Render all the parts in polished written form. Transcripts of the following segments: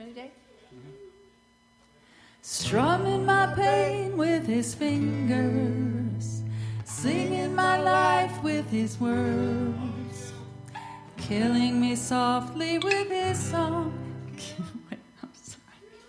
Ready, Dave? Strumming my pain with his fingers, singing my life with his words, killing me softly with his song. Wait, I'm sorry.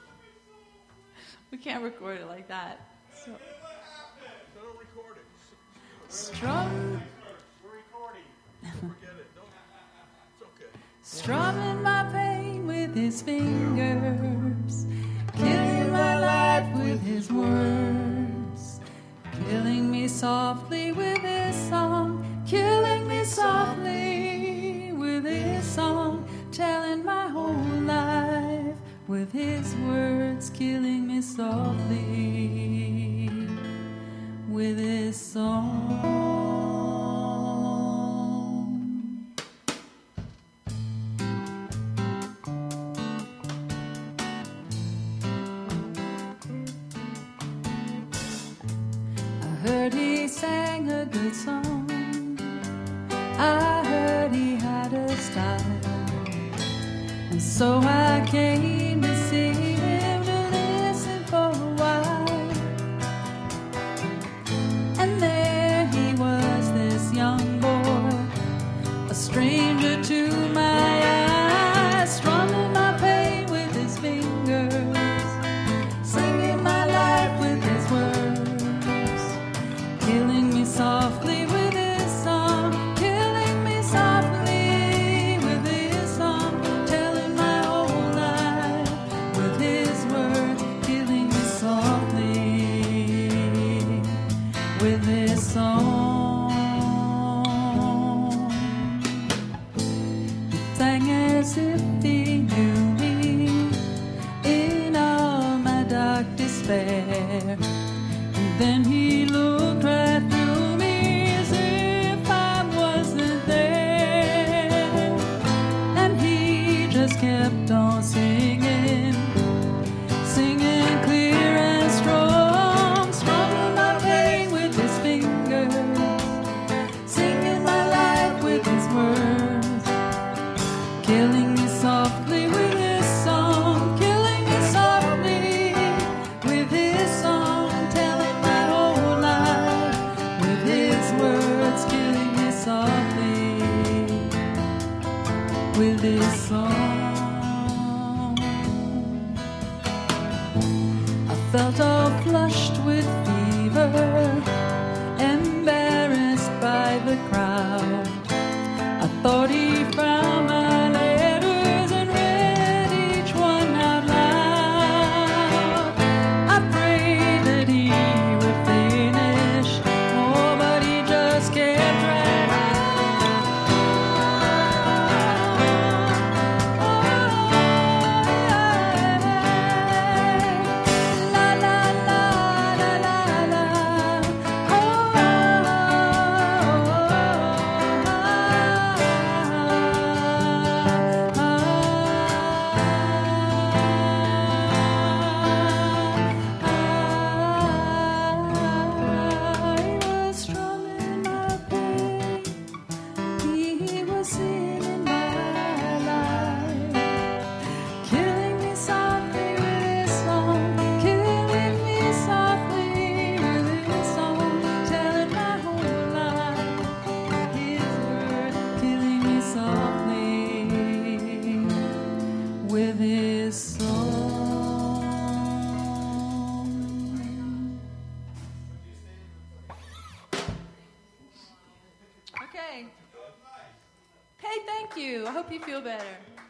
We can't record it like that. So. Don't record it. Strum. We're recording. Forget it. It's okay. Strumming my pain with his fingers, killing my life with his words, killing me softly with his song, killing me softly with his song, telling my whole life with his words, killing me softly with his song. Heard he sang a good song. I heard he had a style, and so I came to see him to listen for a while. And there he was, this young boy, a stranger to my eyes, strumming my pain with his fingers, singing my life with his words, killing me softly with his song, killing me softly with his song, telling my whole life with his words, killing me softly with his song. He sang as if he knew me in all my dark despair, and then he looked right through me as if I wasn't there, and he just kept on singing, singing clear and strong, strumming my pain with his fingers, singing my life with his words, killing me softly with his song, killing me softly with his song, telling my whole life with his words, killing me softly with his song. I felt all flushed with fever, embarrassed by the crowd. I thought he found my letters and read each one out loud. I prayed that he would finish, oh, but he just kept right La la la la la la. I was strumming my pain, he was singing my life, killing me softly with his song, killing me softly with his song, telling my whole life his word, killing me softly with his song. Okay. Hey, thank you. I hope you feel better.